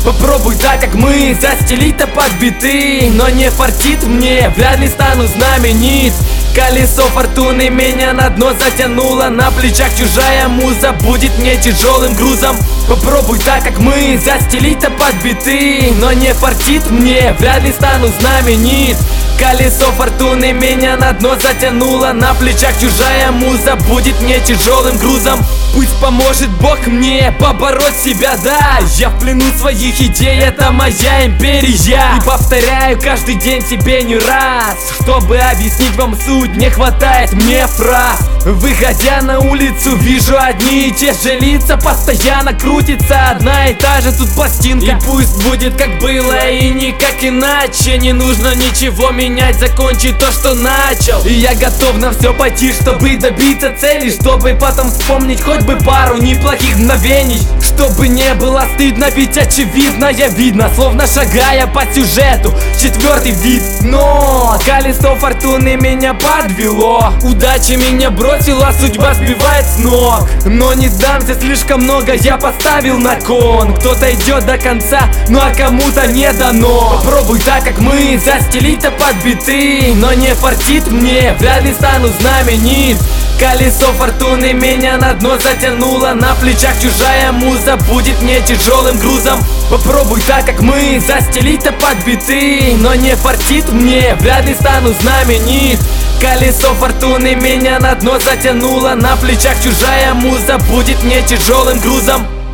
Попробуй так, как мы, застелить-то под биты. Но не фартит мне, вряд ли стану знаменит. Колесо фортуны меня на дно затянуло. На плечах чужая муза будет мне тяжелым грузом. Попробуй так, как мы, застелить-то под биты. Но не фартит мне, вряд ли стану знаменит. Колесо фортуны меня на дно затянуло. На плечах чужая муза будет мне тяжелым грузом. Пусть поможет Бог мне побороть себя, да. Я в плену своих идей, это моя империя. И повторяю каждый день себе не раз, чтобы объяснить вам суть, не хватает мне фраз. Выходя на улицу, вижу одни и те же лица. Постоянно крутится одна и та же тут пластинка. И пусть будет как было и никак иначе. Не нужно ничего менять, закончить то, что начал. И я готов на все пойти, чтобы добиться цели. Чтобы потом вспомнить хоть бы пару неплохих мгновений. Чтобы не было стыдно, ведь очевидно я видно, словно шагая по сюжету, четвертый вид. Но колесо фортуны меня подвело. Удача меня бросила, судьба сбивает с ног. Но не сдамся, слишком много я поставил на кон. Кто-то идет до конца, ну а кому-то не дано. Попробуй так, как мы, застелить-то под биты. Но не фартит мне, вряд ли стану знаменит. Колесо фортуны меня на дно затянуло. На плечах чужая муза будет мне тяжелым грузом. Попробуй так, как мы, застелить-то под биты. Но не фартит мне, вряд ли стану знаменит. Колесо фортуны меня на дно затянуло. На плечах чужая муза будет мне тяжелым грузом.